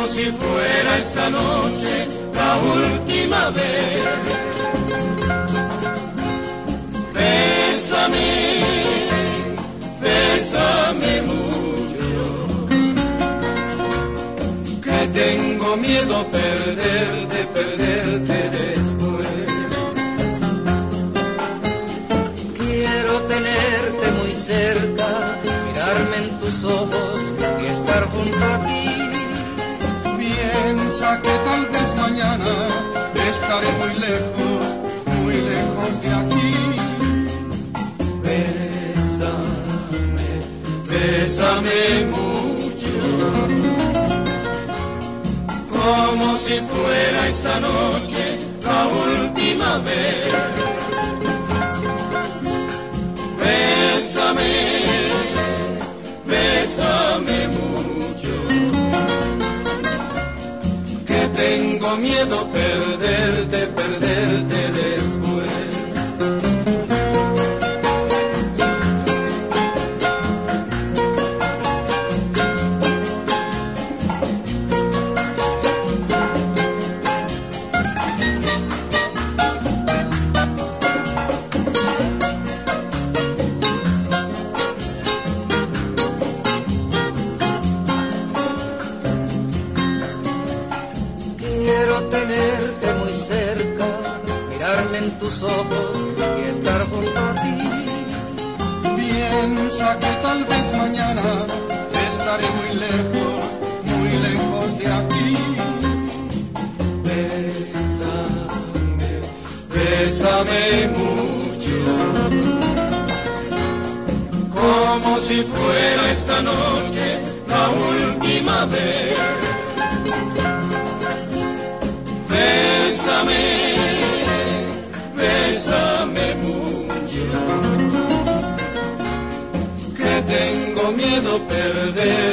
si fuera esta noche la última vez. Bésame, bésame mucho, que tengo miedo perderte, perderte después. Quiero tenerte muy cerca, mirarme en tus ojos y estar junto a ti. Piensa que tal vez mañana estaré muy lejos de aquí. Bésame, bésame mucho, como si fuera esta noche la última vez. Bésame, bésame mucho, que tengo miedo perderte, perderte después. Tenerte muy cerca, mirarme en tus ojos y estar junto a ti. Piensa que tal vez mañana estaré muy lejos de aquí. Bésame, bésame mucho, como si fuera esta noche la última vez. Bésame, bésame mucho, que tengo miedo perder.